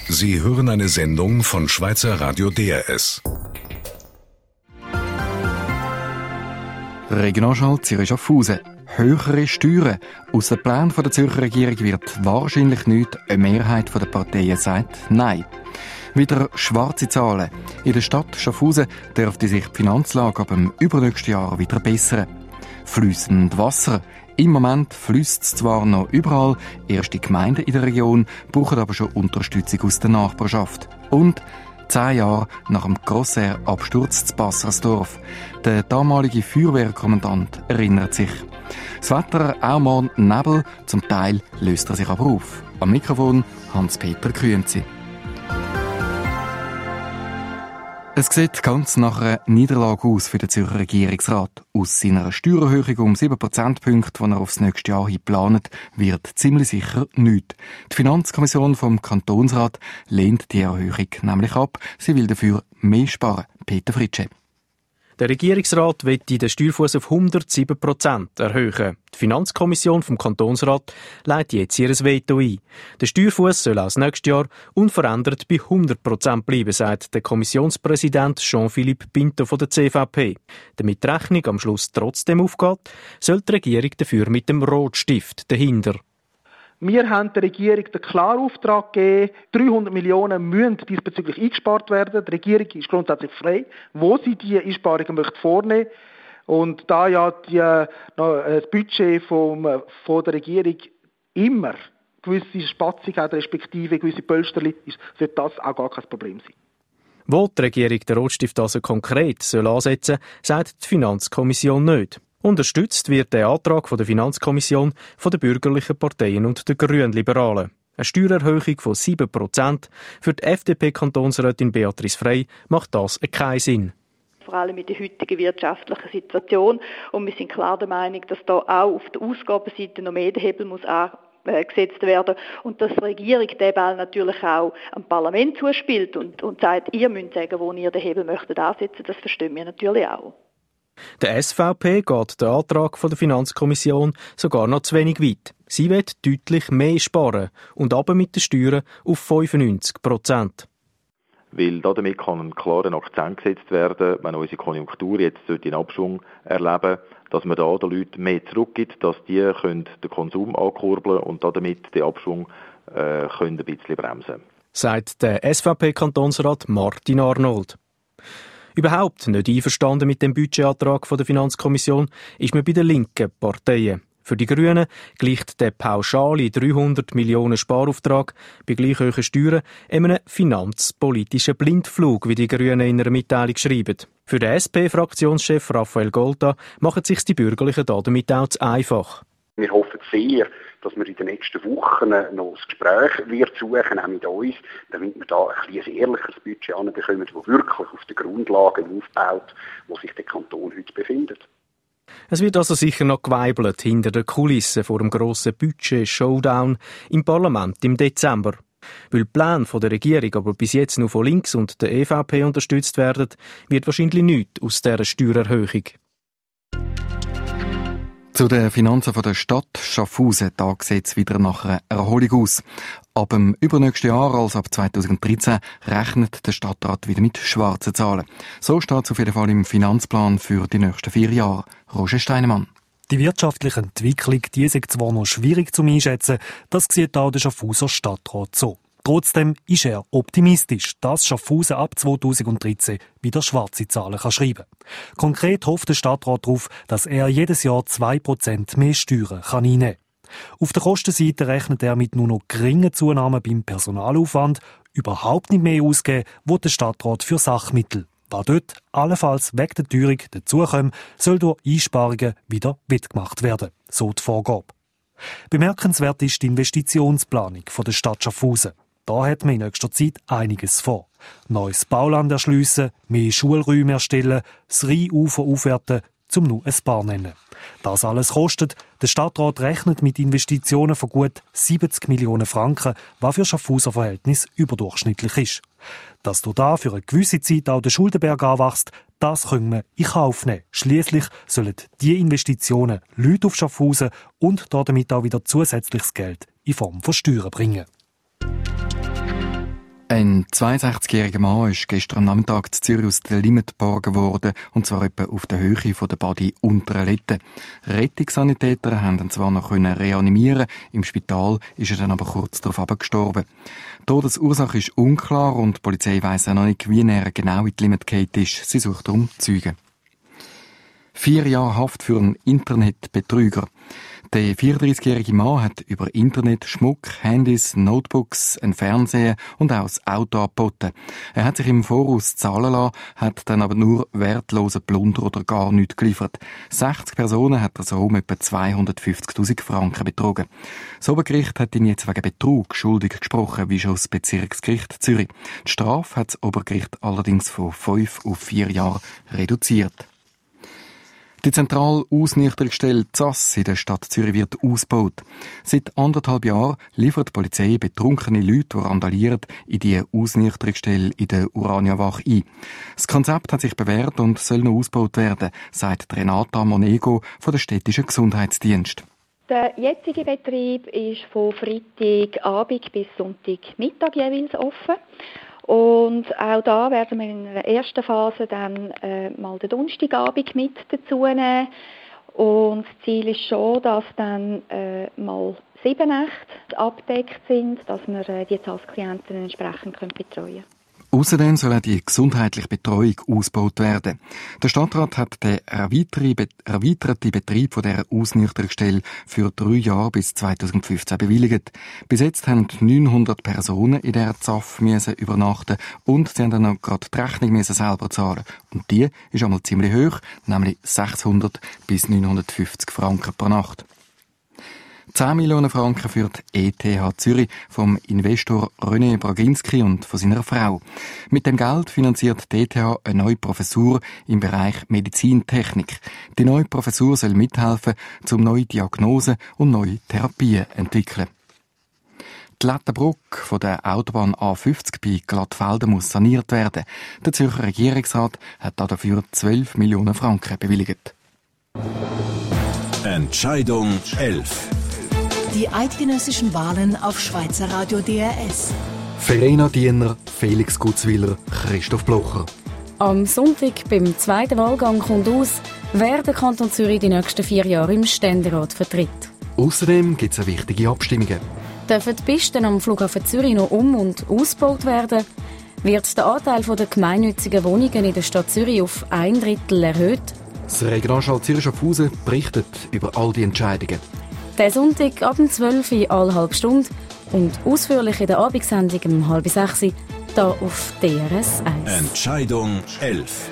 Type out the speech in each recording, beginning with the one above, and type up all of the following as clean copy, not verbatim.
Sie hören eine Sendung von Schweizer Radio DRS. Regionalschau Zürich Schaffhausen. Höhere Steuern. Aus dem Plan der Zürcher Regierung wird wahrscheinlich nicht. Eine Mehrheit der Parteien sagt Nein. Wieder schwarze Zahlen. In der Stadt Schaffhausen dürfte sich die Finanzlage ab dem übernächsten Jahr wieder bessern. Fliessend Wasser. Im Moment fließt es zwar noch überall, erste Gemeinden in der Region brauchen aber schon Unterstützung aus der Nachbarschaft. Und 10 Jahre nach dem Crossair-Absturz zu Bassersdorf. Der damalige Feuerwehrkommandant erinnert sich. Das Wetter auch mal Nebel, zum Teil löst er sich aber auf. Am Mikrofon Hans-Peter Kühnzi. Es sieht ganz nach einer Niederlage aus für den Zürcher Regierungsrat. Aus seiner Steuererhöhung um 7 Prozentpunkte, die er aufs nächste Jahr hin plant, wird ziemlich sicher nichts. Die Finanzkommission vom Kantonsrat lehnt die Erhöhung nämlich ab. Sie will dafür mehr sparen. Peter Fritsche. Der Regierungsrat will den Steuerfuss auf 107% erhöhen. Die Finanzkommission vom Kantonsrat legt jetzt ihr Veto ein. Der Steuerfuss soll auch das nächste Jahr unverändert bei 100% bleiben, sagt der Kommissionspräsident Jean-Philippe Pinto von der CVP. Damit die Rechnung am Schluss trotzdem aufgeht, soll die Regierung dafür mit dem Rotstift dahinter. Wir haben der Regierung den klaren Auftrag gegeben, 300 Millionen müssen diesbezüglich eingespart werden. Die Regierung ist grundsätzlich frei, wo sie diese Einsparungen vornehmen möchte. Und da ja das Budget von der Regierung immer gewisse Spatzung hat, respektive gewisse Pölsterli, sollte das auch gar kein Problem sein. Wo die Regierung den Rotstift also konkret ansetzen soll, sagt die Finanzkommission nicht. Unterstützt wird der Antrag von der Finanzkommission von den bürgerlichen Parteien und den Grünliberalen. Eine Steuererhöhung von 7%. Für die FDP-Kantonsrätin Beatrice Frey macht das keinen Sinn. Vor allem in der heutigen wirtschaftlichen Situation. Und wir sind klar der Meinung, dass da auch auf der Ausgabenseite noch mehr der Hebel muss angesetzt werden und dass die Regierung den Ball natürlich auch am Parlament zuspielt und sagt, ihr müsst sagen, wo ihr den Hebel möchtet ansetzen. Das verstehen wir natürlich auch. Der SVP geht der Antrag von der Finanzkommission sogar noch zu wenig weit. Sie will deutlich mehr sparen und aber mit den Steuern auf 95%. Weil damit kann ein klarer Akzent gesetzt werden, wenn unsere Konjunktur jetzt den Abschwung erleben, dass man da den Leuten mehr zurückgibt, dass die den Konsum ankurbeln und damit den Abschwung ein bisschen bremsen. Sagt der SVP-Kantonsrat Martin Arnold. Überhaupt nicht einverstanden mit dem Budgetantrag der Finanzkommission ist man bei den linken Parteien. Für die Grünen gleicht der pauschale 300 Millionen Sparauftrag bei gleich hohen Steuern einem finanzpolitischen Blindflug, wie die Grünen in einer Mitteilung schreiben. Für den SP-Fraktionschef Raphael Golta machen sich die Bürgerlichen damit auch zu einfach. Wir hoffen sehr, dass wir in den nächsten Wochen noch das Gespräch suchen, auch mit uns, damit wir da ein ehrliches Budget anbekommen, das wirklich auf den Grundlagen aufbaut, wo sich der Kanton heute befindet. Es wird also sicher noch geweibelt hinter den Kulissen vor dem grossen Budget-Showdown im Parlament im Dezember. Weil die Pläne der Regierung aber bis jetzt nur von links und der EVP unterstützt werden, wird wahrscheinlich nichts aus dieser Steuererhöhung. Zu den Finanzen der Stadt Schaffhausen, da sieht es wieder nach einer Erholung aus. Ab dem übernächsten Jahr, also ab 2013, rechnet der Stadtrat wieder mit schwarzen Zahlen. So steht es auf jeden Fall im Finanzplan für die nächsten 4 Jahre. Roger Steinemann. Die wirtschaftliche Entwicklung, die ist zwar noch schwierig zu einschätzen, das sieht auch der Schaffhauser Stadtrat so. Trotzdem ist er optimistisch, dass Schaffhausen ab 2013 wieder schwarze Zahlen schreiben kann. Konkret hofft der Stadtrat darauf, dass er jedes Jahr 2% mehr Steuern einnehmen kann. Auf der Kostenseite rechnet er mit nur noch geringen Zunahmen beim Personalaufwand, überhaupt nicht mehr ausgeben, wo der Stadtrat für Sachmittel. Was dort allenfalls wegen der Teuerung dazukommt, soll durch Einsparungen wieder wettgemacht werden, so die Vorgabe. Bemerkenswert ist die Investitionsplanung der Stadt Schaffhausen. Da hat man in nächster Zeit einiges vor. Neues Bauland erschliessen, mehr Schulräume erstellen, das Rheinufer aufwerten, zum nur ein paar nennen. Das alles kostet. Der Stadtrat rechnet mit Investitionen von gut 70 Millionen Franken, was für Schaffhauser Verhältnis überdurchschnittlich ist. Dass da für eine gewisse Zeit auch der Schuldenberg anwächst, das können wir in Kauf nehmen. Schliesslich sollen diese Investitionen Leute auf Schaffhausen und damit auch wieder zusätzliches Geld in Form von Steuern bringen. Ein 62-jähriger Mann ist gestern Nachmittag in Zürich aus der Limmat geborgen worden, und zwar etwa auf der Höhe von der Badi Unterlette. Rettungssanitäter haben ihn zwar noch reanimieren, im Spital ist er dann aber kurz darauf gestorben. Die Todesursache ist unklar und die Polizei weiss auch noch nicht, wie er genau in die Limmat gefallen ist. Sie sucht darum Zeugen. 4 Jahre Haft für einen Internetbetrüger. Der 34-jährige Mann hat über Internet Schmuck, Handys, Notebooks, ein Fernseher und auch das Auto angeboten. Er hat sich im Voraus zahlen lassen, hat dann aber nur wertlosen Plunder oder gar nichts geliefert. 60 Personen hat er so um etwa 250'000 Franken betrogen. Das Obergericht hat ihn jetzt wegen Betrug schuldig gesprochen, wie schon das Bezirksgericht Zürich. Die Strafe hat das Obergericht allerdings von 5 auf 4 Jahre reduziert. Die zentrale Ausnüchterungsstelle ZASS in der Stadt Zürich wird ausgebaut. Seit 1,5 Jahren liefert die Polizei betrunkene Leute, die randalieren, in die Ausnüchterungsstelle in der Uraniawache ein. Das Konzept hat sich bewährt und soll noch ausgebaut werden, sagt Renata Monego von der städtischen Gesundheitsdienst. Der jetzige Betrieb ist von Freitagabend bis Sonntagmittag jeweils offen. Und auch da werden wir in der ersten Phase dann mal den Donnerstagabend mit dazu nehmen. Und das Ziel ist schon, dass dann mal 7 Nächte abgedeckt sind, dass wir die ZASS-Klienten entsprechend betreuen können. Außerdem soll auch die gesundheitliche Betreuung ausgebaut werden. Der Stadtrat hat den erweiterten Betrieb von dieser Ausnüchterungsstelle für 3 Jahre bis 2015 bewilligt. Bis jetzt haben 900 Personen in dieser ZAF übernachten und sie haben dann noch gerade die Rechnung selber zahlen. Und die ist einmal ziemlich hoch, nämlich 600 bis 950 Franken pro Nacht. 10 Millionen Franken für die ETH Zürich vom Investor René Braginski und von seiner Frau. Mit dem Geld finanziert die ETH eine neue Professur im Bereich Medizintechnik. Die neue Professur soll mithelfen, um neue Diagnosen und neue Therapien zu entwickeln. Die Lettenbrücke von der Autobahn A50 bei Glattfelden muss saniert werden. Der Zürcher Regierungsrat hat dafür 12 Millionen Franken bewilligt. Entscheidung 11. Die eidgenössischen Wahlen auf Schweizer Radio DRS. Verena Diener, Felix Gutzwiller, Christoph Blocher. Am Sonntag beim zweiten Wahlgang kommt aus, wer der Kanton Zürich die nächsten 4 Jahre im Ständerat vertritt. Außerdem gibt es wichtige Abstimmungen. Dürfen die Pisten am Flughafen Zürich noch und ausgebaut werden? Wird der Anteil der gemeinnützigen Wohnungen in der Stadt Zürich auf 1/3 erhöht? Das Regionalschall Zürich Schaffhausen berichtet über all die Entscheidungen. Der Sonntag ab 12 Uhr alle halbe Stunde und ausführlich in der Abendsendung um 5:30 Uhr hier auf DRS 1. Entscheidung 11.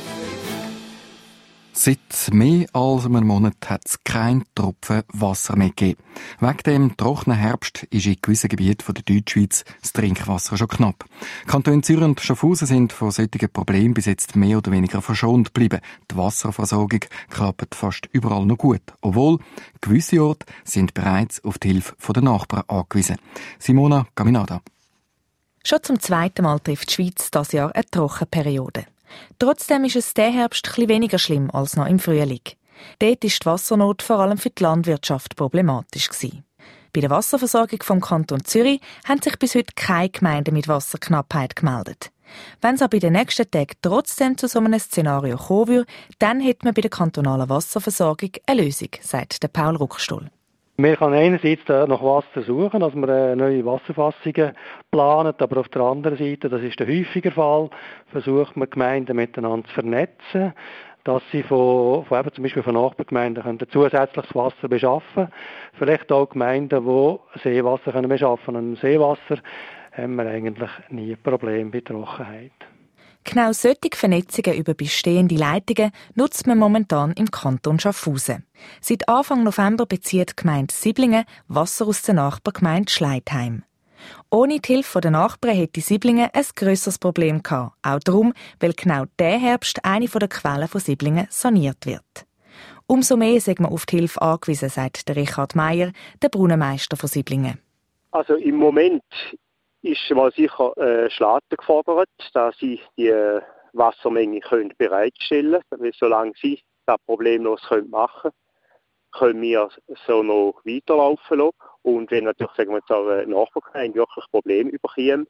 Seit mehr als einem Monat hat es keinen Tropfen Wasser mehr gegeben. Wegen dem trockenen Herbst ist in gewissen Gebieten der Deutschschweiz das Trinkwasser schon knapp. Kanton Zürich und Schaffhausen sind von solchen Problemen bis jetzt mehr oder weniger verschont geblieben. Die Wasserversorgung klappt fast überall noch gut. Obwohl, gewisse Orte sind bereits auf die Hilfe der Nachbarn angewiesen. Simona Caminada. Schon zum 2. Mal trifft die Schweiz dieses Jahr eine Trockenperiode. Trotzdem ist es diesen Herbst etwas weniger schlimm als noch im Frühling. Dort war die Wassernot vor allem für die Landwirtschaft problematisch gewesen. Bei der Wasserversorgung vom Kanton Zürich haben sich bis heute keine Gemeinden mit Wasserknappheit gemeldet. Wenn es aber in den nächsten Tagen trotzdem zu so einem Szenario kommen würde, dann hätte man bei der kantonalen Wasserversorgung eine Lösung, sagt der Paul Ruckstuhl. Man kann einerseits nach Wasser suchen, dass man neue Wasserfassungen planet, aber auf der anderen Seite, das ist der häufiger Fall, versucht man Gemeinden miteinander zu vernetzen, dass sie von zum Beispiel von Nachbargemeinden können zusätzliches Wasser beschaffen, vielleicht auch Gemeinden, die Seewasser können beschaffen. Und im Seewasser haben wir eigentlich nie ein Problem bei Trockenheit. Genau solche Vernetzungen über bestehende Leitungen nutzt man momentan im Kanton Schaffhausen. Seit Anfang November bezieht die Gemeinde Siblingen Wasser aus der Nachbargemeinde Schleitheim. Ohne die Hilfe der Nachbarn hätte Siblingen ein grösseres Problem gehabt. Auch darum, weil genau dieser Herbst eine der Quellen von Siblingen saniert wird. Umso mehr sind wir auf die Hilfe angewiesen, sagt der Richard Meier, der Brunnenmeister von Siblingen. Also im Moment ist mal sicher Schlatter gefordert, dass sie die Wassermenge bereitstellen können. Weil solange sie das problemlos machen können wir so noch weiterlaufen lassen. Und wenn natürlich, sagen wir jetzt, eine Nachbargemeinde wirklich Probleme überkommen,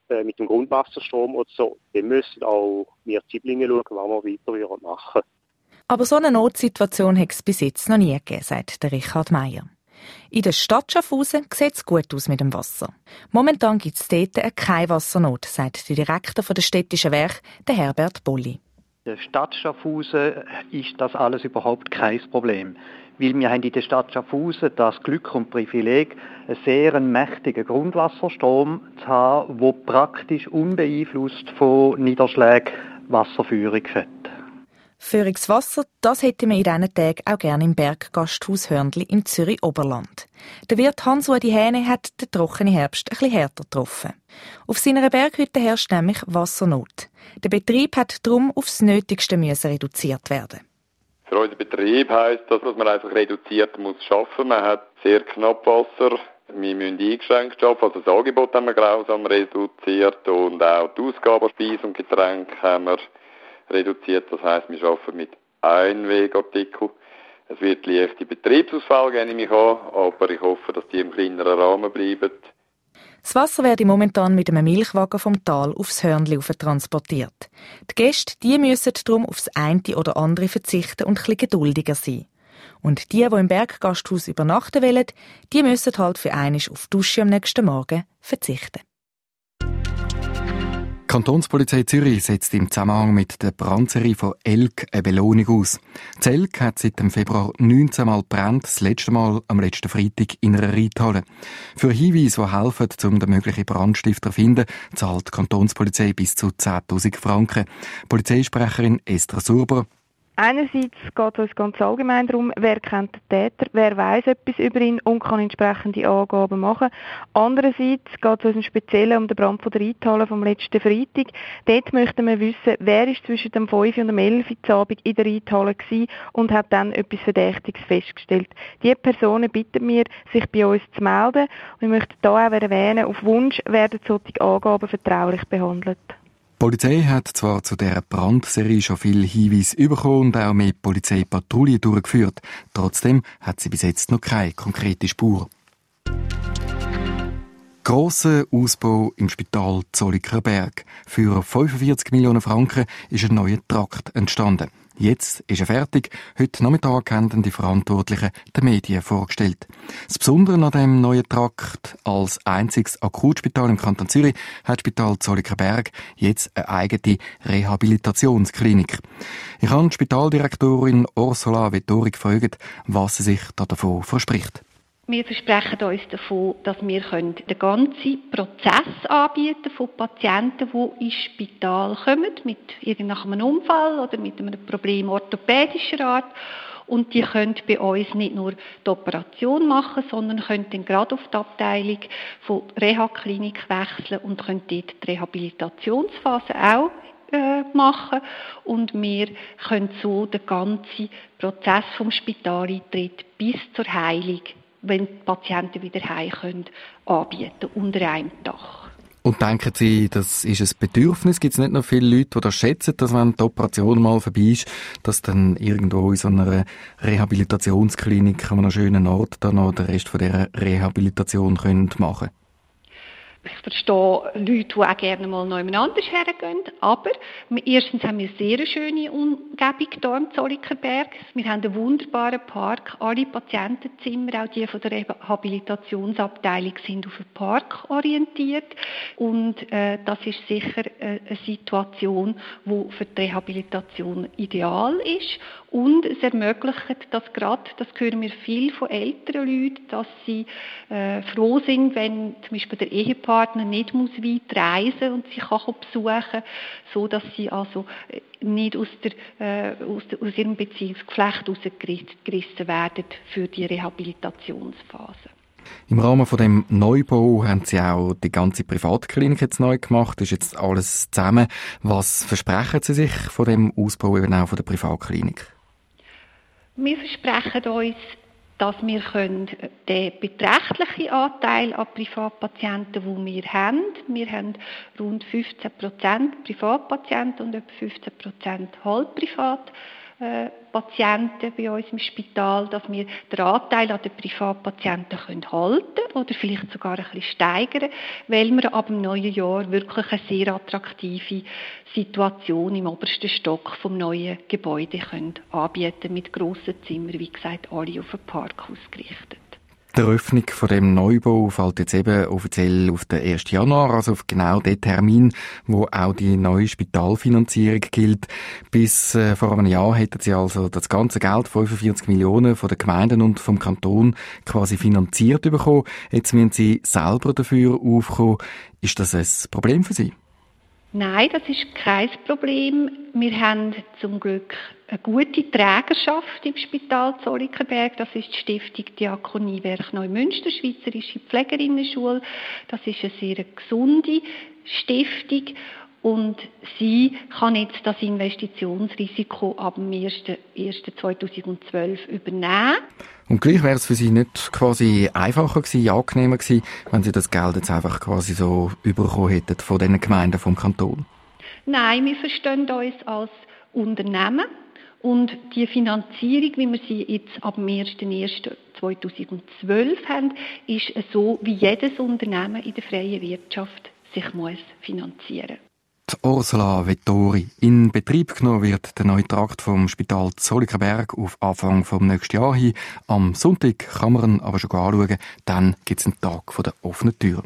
mit dem Grundwasserstrom oder so, dann müssen auch wir Siblingen schauen, was wir weiter machen. Aber so eine Notsituation hat es bis jetzt noch nie gegeben, sagt der Richard Meyer. In der Stadt Schaffhausen sieht es gut aus mit dem Wasser. Momentan gibt es dort keine Wassernot, sagt der Direktor der städtischen Werke, der Herbert Bolli. In der Stadt Schaffhausen ist das alles überhaupt kein Problem. Weil wir haben in der Stadt Schaffhausen das Glück und Privileg, einen sehr mächtigen Grundwasserstrom zu haben, der praktisch unbeeinflusst von Niederschlägen Wasserführung führt. Führungswasser, das hätten wir in diesen Tagen auch gerne im Berggasthaus Hörnli im Zürich-Oberland. Der Wirt Hans-Udi Hähne hat den trockenen Herbst ein bisschen härter getroffen. Auf seiner Berghütte herrscht nämlich Wassernot. Der Betrieb hat darum aufs Nötigste reduziert werden. Für unseren Betrieb heisst das, dass man einfach reduziert muss arbeiten. Man hat sehr knapp Wasser. Wir müssen eingeschränkt arbeiten. Also das Angebot haben wir grausam reduziert und auch die Ausgaben Speise und Getränke haben wir reduziert. Das heisst, wir arbeiten mit Einwegartikeln. Es wird leichte Betriebsausfälle geben, nehme ich an, aber ich hoffe, dass die im kleineren Rahmen bleiben. Das Wasser werde momentan mit einem Milchwagen vom Tal aufs Hörnli transportiert. Die Gäste die müssen darum aufs eine oder andere verzichten und ein bisschen geduldiger sein. Und die im Berggasthaus übernachten wollen, die müssen halt für einmal auf die Dusche am nächsten Morgen verzichten. Die Kantonspolizei Zürich setzt im Zusammenhang mit der Brandserie von Elk eine Belohnung aus. Das Elk hat seit dem Februar 19 Mal gebrannt, das letzte Mal am letzten Freitag in einer Reithalle. Für Hinweise, die helfen, um den möglichen Brandstifter zu finden, zahlt die Kantonspolizei bis zu 10'000 Franken. Polizeisprecherin Esther Surber. Einerseits geht es uns ganz allgemein darum, wer kennt den Täter, wer weiss etwas über ihn und kann entsprechende Angaben machen. Andererseits geht es uns im Speziellen um den Brand von der Reithalle vom letzten Freitag. Dort möchten wir wissen, wer ist zwischen dem 5 und dem 11 Uhr Abend in der Reithalle gewesen und hat dann etwas Verdächtiges festgestellt. Diese Personen bitten wir, sich bei uns zu melden. Wir möchten hier auch erwähnen, auf Wunsch werden solche Angaben vertraulich behandelt. Die Polizei hat zwar zu dieser Brandserie schon viele Hinweise bekommen und auch mehr Polizeipatrouillen durchgeführt. Trotzdem hat sie bis jetzt noch keine konkrete Spur. Grosser Ausbau im Spital Zolliker Berg. Für 45 Millionen Franken ist ein neuer Trakt entstanden. Jetzt ist er fertig. Heute Nachmittag haben die Verantwortlichen den Medien vorgestellt. Das Besondere an diesem neuen Trakt, als einziges Akutspital im Kanton Zürich, hat das Spital Zolliker Berg jetzt eine eigene Rehabilitationsklinik. Ich habe die Spitaldirektorin Ursula Vettori gefragt, was sie sich davon verspricht. Wir versprechen uns davon, dass wir den ganzen Prozess anbieten von Patienten, die ins Spital kommen, mit irgendeinem Unfall oder mit einem Problem orthopädischer Art. Und die können bei uns nicht nur die Operation machen, sondern können dann gerade auf die Abteilung von Reha-Klinik wechseln und können dort die Rehabilitationsphase auch machen. Und wir können so den ganzen Prozess vom Spitaleintritt bis zur Heilung, wenn die Patienten wieder heim können, anbieten, unter einem Dach. Und denken Sie, das ist ein Bedürfnis? Gibt es nicht noch viele Leute, die das schätzen, dass wenn die Operation mal vorbei ist, dass dann irgendwo in so einer Rehabilitationsklinik an einem schönen Ort dann noch den Rest von dieser Rehabilitation machen können? Ich verstehe Leute, die auch gerne mal noch jemand anders hergehen. Aber erstens haben wir eine sehr schöne Umgebung hier im Zollikerberg. Wir haben einen wunderbaren Park. Alle Patientenzimmer, auch die von der Rehabilitationsabteilung, sind auf den Park orientiert. Und das ist sicher eine Situation, die für die Rehabilitation ideal ist. Und es ermöglicht das gerade, das hören wir viel von älteren Leuten, dass sie froh sind, wenn zum Beispiel der Ehepartner nicht muss weit reisen und sie kann besuchen, so dass sie also nicht aus ihrem Beziehungsgeflecht rausgerissen werden für die Rehabilitationsphase. Im Rahmen von dem Neubau haben Sie auch die ganze Privatklinik jetzt neu gemacht. Ist jetzt alles zusammen. Was versprechen Sie sich von dem Ausbau eben auch von der Privatklinik? Wir versprechen uns, dass wir den beträchtlichen Anteil an Privatpatienten, den wir haben rund 15% Privatpatienten und etwa 15% halbprivat, Patienten bei uns im Spital, dass wir den Anteil an den Privatpatienten halten können oder vielleicht sogar ein bisschen steigern, weil wir ab dem neuen Jahr wirklich eine sehr attraktive Situation im obersten Stock vom neuen Gebäude anbieten mit grossen Zimmern, wie gesagt, alle auf den Park ausgerichtet. Die Eröffnung von dem Neubau fällt jetzt eben offiziell auf den 1. Januar, also auf genau den Termin, wo auch die neue Spitalfinanzierung gilt. Bis vor einem Jahr hätten sie also das ganze Geld, 45 Millionen von den Gemeinden und vom Kanton, quasi finanziert bekommen. Jetzt müssen sie selber dafür aufkommen. Ist das ein Problem für Sie? Nein, das ist kein Problem. Wir haben zum Glück eine gute Trägerschaft im Spital Zollikerberg. Das ist die Stiftung Diakoniewerk Neumünster, Schweizerische Pflegerinnenschule. Das ist eine sehr gesunde Stiftung und sie kann jetzt das Investitionsrisiko ab dem 1.1.2012 übernehmen. Und gleich wäre es für Sie nicht quasi einfacher gewesen, angenehmer gewesen, wenn Sie das Geld jetzt einfach quasi so bekommen hätten von den Gemeinden vom Kanton? Nein, wir verstehen uns als Unternehmen und die Finanzierung, wie wir sie jetzt ab dem 1.1.2012 haben, ist so, wie jedes Unternehmen in der freien Wirtschaft sich muss finanzieren. Die Ursula Vettori. In Betrieb genommen wird der neue Trakt vom Spital Zollikerberg auf Anfang vom nächsten Jahr hin. Am Sonntag kann man ihn aber schon anschauen. Dann gibt es einen Tag der offenen Tür.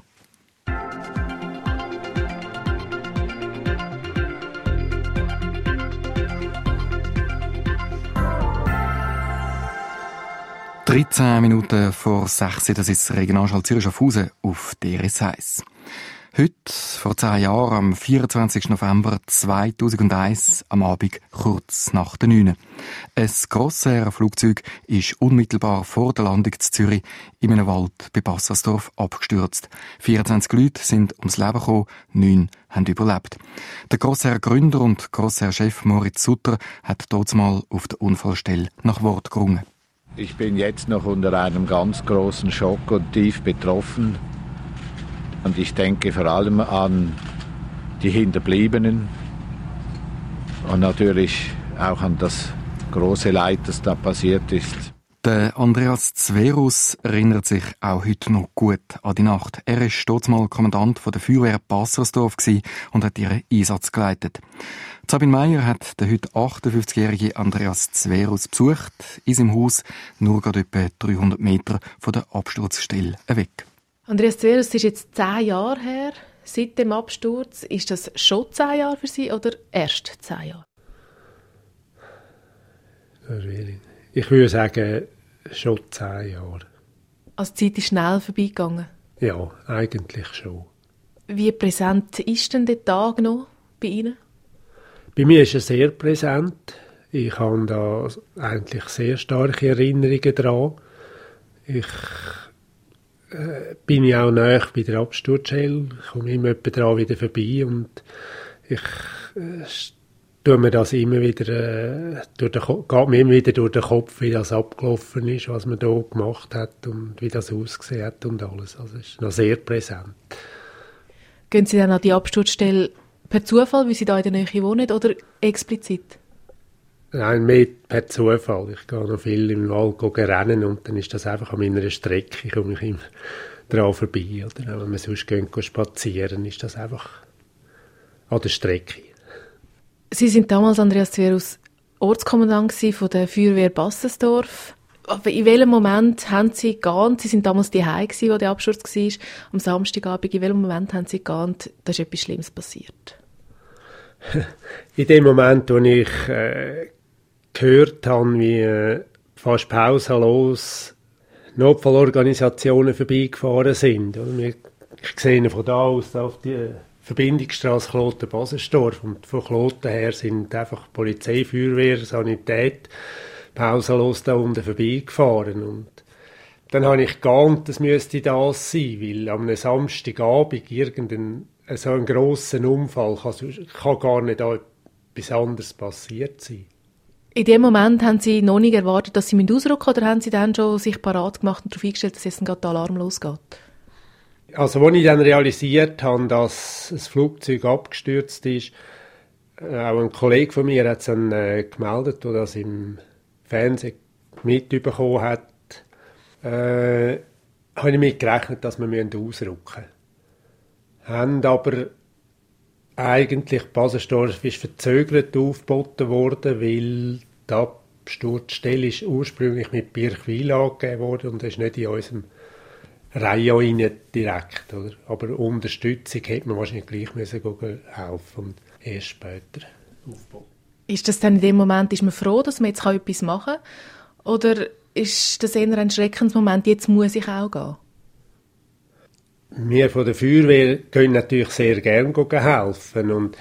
vor 6 Uhr, das ist das Regionalschall Zürich Schaffhausen auf DRS 1. Heute, vor 10 Jahren, am 24. November 2001, am Abend kurz nach der 9. Ein Crossair-Flugzeug ist unmittelbar vor der Landung zu Zürich in einem Wald bei Bassersdorf abgestürzt. 24 Leute sind ums Leben gekommen, 9 haben überlebt. Der Crossair-Gründer und Crossair-Chef Moritz Sutter hat dort mal auf der Unfallstelle nach Wort gerungen. Ich bin jetzt noch unter einem ganz großen Schock und tief betroffen. Und ich denke vor allem an die Hinterbliebenen und natürlich auch an das große Leid, das da passiert ist. Der Andreas Zverus erinnert sich auch heute noch gut an die Nacht. Er war dort mal Kommandant von der Feuerwehr Bassersdorf und hat ihren Einsatz geleitet. Sabine Meyer hat den heute 58-jährigen Andreas Zverus besucht, in seinem Haus, nur gerade etwa 300 Meter von der Absturzstelle weg. Andreas Zverus, es ist jetzt 10 Jahre her, seit dem Absturz. Ist das schon 10 Jahre für Sie oder erst 10 Jahre? Ich würde sagen, schon 10 Jahre. Also die Zeit ist schnell vorbeigegangen? Ja, eigentlich schon. Wie präsent ist denn der Tag noch bei Ihnen? Bei mir ist er sehr präsent. Ich habe da eigentlich sehr starke Erinnerungen daran. Ich bin ja auch nahe bei der Absturzstelle. Ich komme immer dran wieder vorbei und ich tue mir das immer wieder, geht mir immer wieder durch den Kopf, wie das abgelaufen ist, was man da gemacht hat und wie das ausgesehen hat und alles. Also es ist noch sehr präsent. Gehen Sie dann an die Absturzstelle per Zufall, weil Sie da in der Nähe wohnen, oder explizit? Nein, mehr per Zufall. Ich gehe noch viel im Wald rennen und dann ist das einfach an meiner Strecke, ich komme immer dran vorbei. Oder wenn wir sonst gehen spazieren, ist das einfach an der Strecke. Sie sind damals, Andreas Zverus, Ortskommandant von der Feuerwehr Bassersdorf. In welchem Moment haben Sie geahnt, Sie sind damals daheim gewesen, wo der Absturz war, am Samstagabend, in welchem Moment haben Sie geahnt, da ist etwas Schlimmes passiert? In dem Moment, wo ich gehört habe, wie fast pausenlos Notfallorganisationen vorbeigefahren sind. Ich sehe von da aus auf die Verbindungsstrasse Kloten-Bassersdorf und von Kloten her sind einfach Polizei, Feuerwehr, Sanität pausenlos da unten vorbeigefahren. Und dann habe ich geahnt, das müsste das sein, weil am Samstagabend so einen grossen Unfall kann gar nicht etwas anderes passiert sein. In dem Moment haben Sie noch nicht erwartet, dass Sie ausrücken, oder haben Sie dann schon sich parat gemacht und darauf eingestellt, dass jetzt gerade der Alarm losgeht? Also, als ich dann realisiert habe, dass das Flugzeug abgestürzt ist, auch ein Kollege von mir hat es dann gemeldet, der das im Fernsehen mitbekommen hat, habe ich damit gerechnet, dass wir ausrücken müssen. Haben aber eigentlich, Baselsdorf ist verzögert aufgeboten worden, weil die Absturzstelle ist ursprünglich mit Birchwil angegeben worden und das ist nicht in unserem Rayon direkt. Oder? Aber Unterstützung hätte man wahrscheinlich gleich müssen helfen und erst später aufbauen. Ist das dann in dem Moment, ist man froh, dass man jetzt etwas machen kann? Oder ist das eher ein Schreckensmoment, jetzt muss ich auch gehen? Wir von der Feuerwehr können natürlich sehr gerne helfen. Und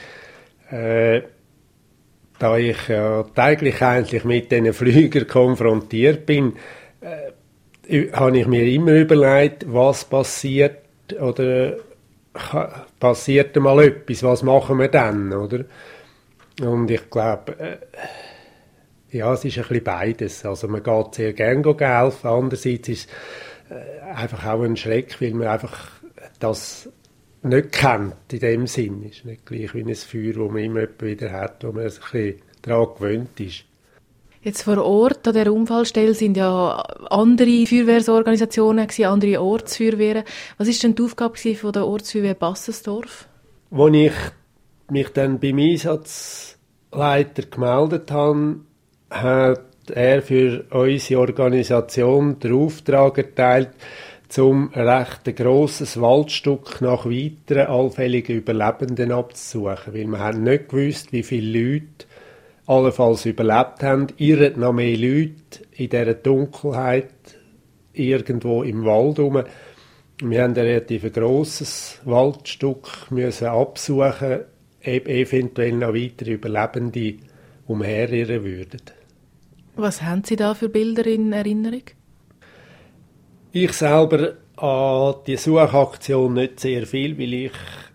da ich ja täglich eigentlich mit diesen Flügern konfrontiert bin, habe ich mir immer überlegt, was passiert oder passiert mal etwas, was machen wir dann, oder? Und ich glaube, ja, es ist ein bisschen beides. Also man geht sehr gerne helfen, andererseits ist es einfach auch ein Schreck, weil man einfach das nicht kennt in dem Sinn. Es ist nicht gleich wie ein Feuer, das man immer wieder hat, wo man ein bisschen daran gewöhnt ist. Jetzt vor Ort an der Unfallstelle sind ja andere Feuerwehrsorganisationen, andere Ortsfeuerwehren. Was war denn die Aufgabe von der Ortsfeuerwehr Bassensdorf? Als ich mich dann beim Einsatzleiter gemeldet habe, hat er für unsere Organisation den Auftrag erteilt, um ein recht grosses Waldstück nach weiteren allfälligen Überlebenden abzusuchen. Weil wir haben nicht gewusst, wie viele Leute allenfalls überlebt haben. Irren noch mehr Leute in dieser Dunkelheit irgendwo im Wald herum. Wir haben ein relativ grosses Waldstück müssen absuchen, eventuell noch weitere Überlebende umherirren würden. Was haben Sie da für Bilder in Erinnerung? Ich selber an die Suchaktion nicht sehr viel, weil ich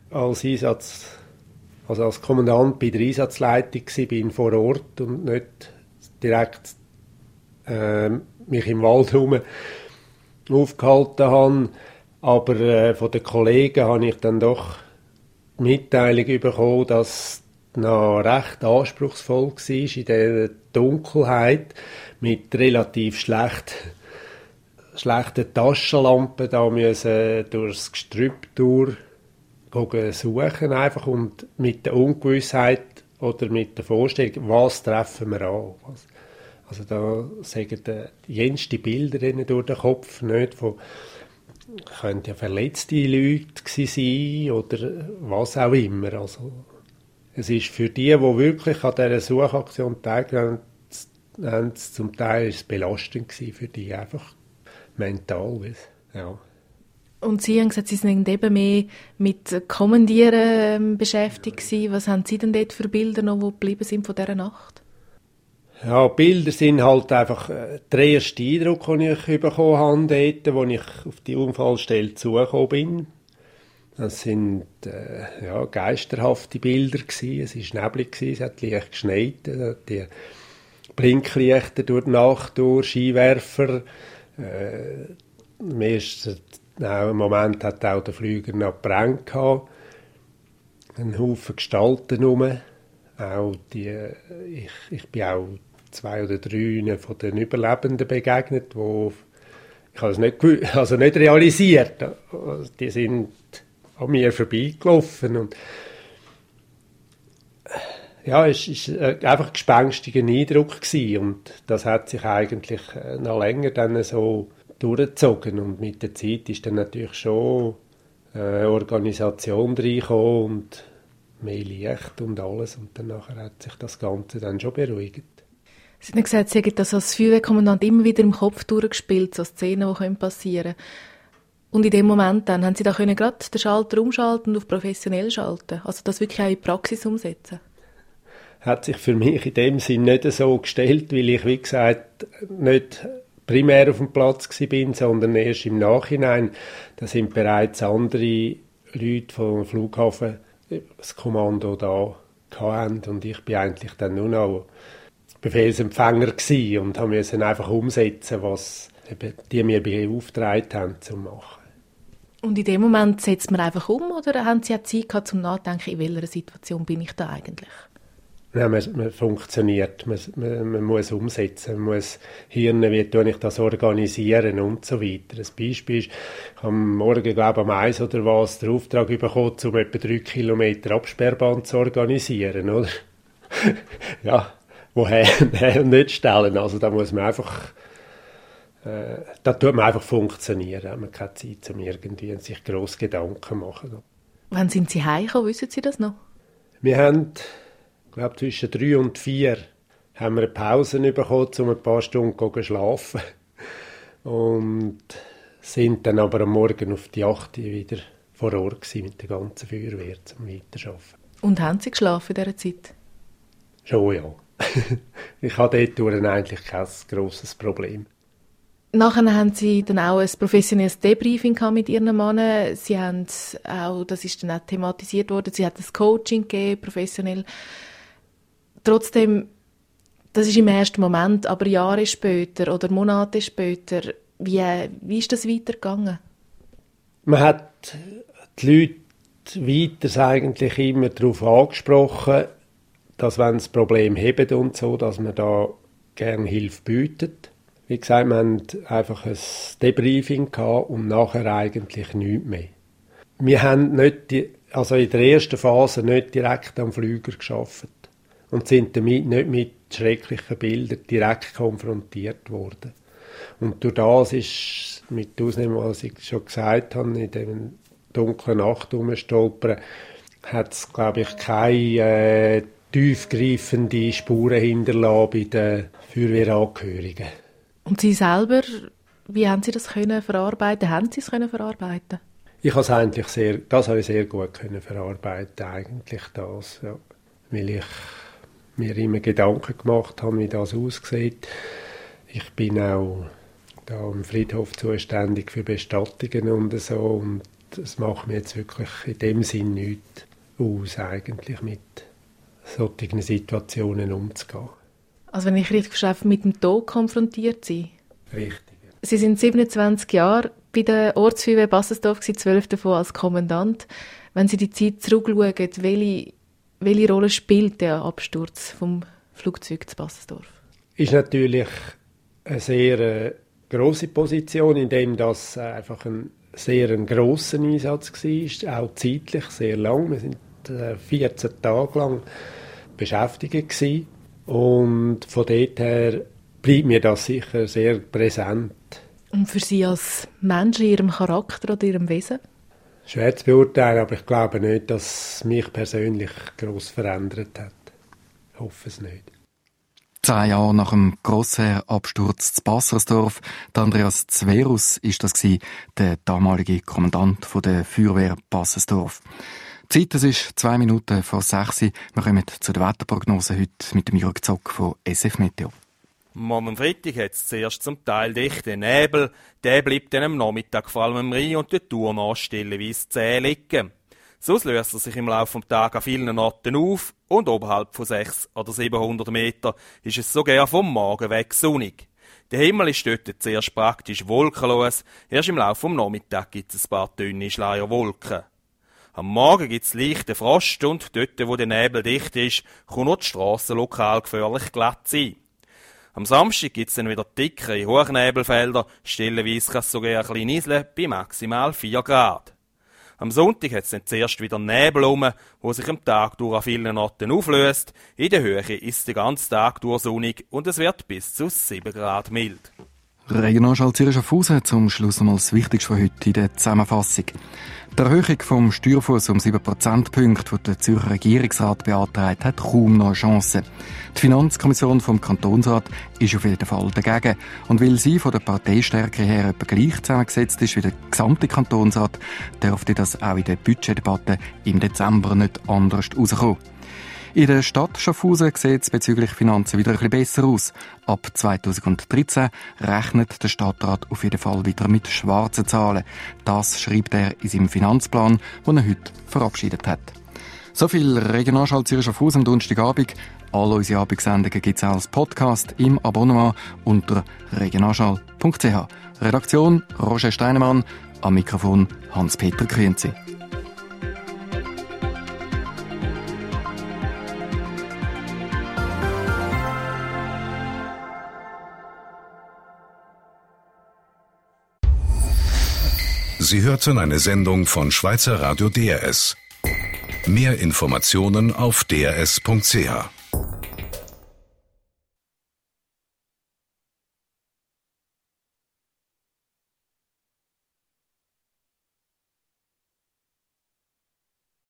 als Kommandant bei der Einsatzleitung war vor Ort und nicht direkt mich im Wald herum aufgehalten habe. Aber von den Kollegen habe ich dann doch die Mitteilung bekommen, dass es noch recht anspruchsvoll war in dieser Dunkelheit mit relativ schlechten Taschenlampen da müssen durchs Gestrüpp suchen einfach und mit der Ungewissheit oder mit der Vorstellung, was treffen wir an. Also da sagen die jensten Bilder durch den Kopf, nicht von können ja verletzte Leute sein oder was auch immer. Also es ist für die wirklich an dieser Suchaktion teilgenommen haben, zum Teil ist es belastend für die einfach mental. Ja. Und Sie haben gesagt, Sie sind eben mehr mit Kommandieren beschäftigt gewesen. Was haben Sie denn dort für Bilder noch, die geblieben sind von dieser Nacht? Ja, Bilder sind halt einfach der erste Eindruck, den ich bekommen habe dort, als ich auf die Unfallstelle zugekommen bin. Das sind geisterhafte Bilder gewesen. Es war neblig, es hat leicht geschneit, die Blinklichter durch die Nacht, durch Skiwerfer. Im ersten Moment hat auch der Flüger noch gebrannt gehabt. Ein Haufen Gestalten rum. Auch ich bin auch 2 oder 3 von den Überlebenden begegnet, wo ich habe es nicht realisiert. Die sind an mir vorbeigelaufen und ja, es war einfach ein gespenstiger Eindruck gewesen. Und das hat sich eigentlich noch länger dann so durchgezogen und mit der Zeit ist dann natürlich schon eine Organisation reingekommen und mehr Licht und alles und dann nachher hat sich das Ganze dann schon beruhigt. Sie haben gesagt, Sie haben das als Feuerwehrkommandant immer wieder im Kopf durchgespielt, so Szenen, die passieren können. Und in dem Moment dann, haben Sie da gerade den Schalter umschalten und auf professionell schalten? Also das wirklich auch in die Praxis umsetzen? Hat sich für mich in dem Sinn nicht so gestellt, weil ich, wie gesagt, nicht primär auf dem Platz war, sondern erst im Nachhinein. Da sind bereits andere Leute vom Flughafen das Kommando da hatten und ich bin eigentlich dann nur noch Befehlsempfänger gewesen und musste einfach umsetzen, was die mir beauftragt haben zu machen. Und in dem Moment setzt man einfach um oder haben Sie auch Zeit gehabt, zum Nachdenken, in welcher Situation bin ich da eigentlich? Ja, man funktioniert, man muss umsetzen, man muss Hirnen, wie tue ich das organisieren und so weiter. Ein Beispiel ist, ich habe morgen, glaube ich, am 1 oder was, den Auftrag bekommen, um etwa 3 Kilometer Absperrband zu organisieren, oder? Ja, woher nicht stellen, also da muss man einfach, da tut man einfach funktionieren, da hat man keine Zeit, um irgendwie sich grosse Gedanken zu machen. Wann sind Sie heimgekommen, wissen Sie das noch? Wir haben, ich glaube, zwischen 3 und 4 haben wir eine Pause bekommen, um ein paar Stunden zu schlafen. Und sind dann aber am Morgen auf die 8 wieder vor Ort gewesen, mit der ganzen Feuerwehr zum Weiterarbeiten. Und haben Sie geschlafen in dieser Zeit? Schon, ja. Ich hatte dort eigentlich kein grosses Problem. Nachher haben Sie dann auch ein professionelles Debriefing mit Ihren Mann. Sie haben auch, das ist dann auch thematisiert worden, Sie hat das Coaching gegeben, professionell. Trotzdem, das ist im ersten Moment, aber Jahre später oder Monate später, wie ist das weitergegangen? Man hat die Leute weiter eigentlich immer darauf angesprochen, dass wenn sie Probleme haben und so, dass man da gerne Hilfe bietet. Wie gesagt, wir hatten einfach ein Debriefing gehabt und nachher eigentlich nichts mehr. Wir haben also in der ersten Phase nicht direkt am Flüger gearbeitet und sind damit nicht mit schrecklichen Bildern direkt konfrontiert worden. Und durch das ist, mit Ausnahme, was ich schon gesagt habe, in der dunklen Nacht herumstolpern, hat es, glaube ich, keine tiefgreifende Spuren hinterlassen bei den Feuerwehrangehörigen. Und Sie selber, wie haben Sie das verarbeiten? Haben Sie es verarbeiten? Ich habe es eigentlich sehr gut verarbeiten, eigentlich das, ja. Weil ich mir immer Gedanken gemacht habe, wie das aussieht. Ich bin auch da am Friedhof zuständig für Bestattungen und so, und es macht mir jetzt wirklich in dem Sinn nichts aus, eigentlich mit solchen Situationen umzugehen. Also wenn ich richtig verstehe, mit dem Tod konfrontiert sind? Richtig. Sie sind 27 Jahre bei der Ortsfeuerwehr Bassensdorf, 12 davon als Kommandant. Wenn Sie die Zeit zurückschauen, welche Rolle spielt der Absturz vom Flugzeug zu Bassensdorf? Ist natürlich eine sehr grosse Position, in dem das einfach ein sehr grosser Einsatz war, auch zeitlich sehr lang. Wir sind 14 Tage lang beschäftigt gewesen. Und von dort her bleibt mir das sicher sehr präsent. Und für Sie als Mensch, in Ihrem Charakter oder Ihrem Wesen? Schwer zu beurteilen, aber ich glaube nicht, dass es mich persönlich gross verändert hat. Ich hoffe es nicht. 10 Jahre nach dem Grossheer-Absturz zu Bassersdorf, Andreas Zverus ist das gewesen, der damalige Kommandant der Feuerwehr Bassersdorf. Die Zeit, es ist 2 Minuten vor 6 Uhr. Wir kommen zu der Wetterprognose heute mit dem Jürg Zock von SF Meteo. Am Freitag hat es zuerst zum Teil dichten Nebel. Der bleibt dann am Nachmittag vor allem am Rhein und der Tour nach stellenweise zäh liegen. Sonst löst er sich im Laufe des Tages an vielen Orten auf und oberhalb von 600 oder 700 Meter ist es sogar vom Morgen weg sonnig. Der Himmel ist dort zuerst praktisch wolkenlos. Erst im Laufe des Nachmittags gibt es ein paar dünne Schleierwolken. Am Morgen gibt es leichten Frost und dort, wo der Nebel dicht ist, kann auch die Strasse lokal gefährlich glatt sein. Am Samstag gibt es dann wieder dickere Hochnebelfelder, stellenweise kann es sogar ein bisschen nieseln, bei maximal 4 Grad. Am Sonntag hat es dann zuerst wieder Nebel wo sich am Tag durch an vielen Orten auflöst. In der Höhe ist es den ganzen Tag durch sonnig und es wird bis zu 7 Grad mild. Regionalschall Zürich Schaffhausen, zum Schluss nochmal das Wichtigste von heute in der Zusammenfassung. Die Erhöhung vom Steuerfuss um 7 Prozentpunkte, die der Zürcher Regierungsrat beantragt hat, kaum noch eine Chance. Die Finanzkommission vom Kantonsrat ist auf jeden Fall dagegen. Und weil sie von der Parteistärke her etwa gleich zusammengesetzt ist wie der gesamte Kantonsrat, dürfte das auch in der Budgetdebatte im Dezember nicht anders rauskommen. In der Stadt Schaffhausen sieht es bezüglich Finanzen wieder ein bisschen besser aus. Ab 2013 rechnet der Stadtrat auf jeden Fall wieder mit schwarzen Zahlen. Das schreibt er in seinem Finanzplan, den er heute verabschiedet hat. So viel Regionalschall Zürich Schaffhausen am Donnerstagabend. Alle unsere Abendsendungen gibt es auch als Podcast im Abonnement unter regionalschall.ch. Redaktion Roger Steinemann, am Mikrofon Hans-Peter Grünzi. Sie hörten eine Sendung von Schweizer Radio DRS. Mehr Informationen auf drs.ch.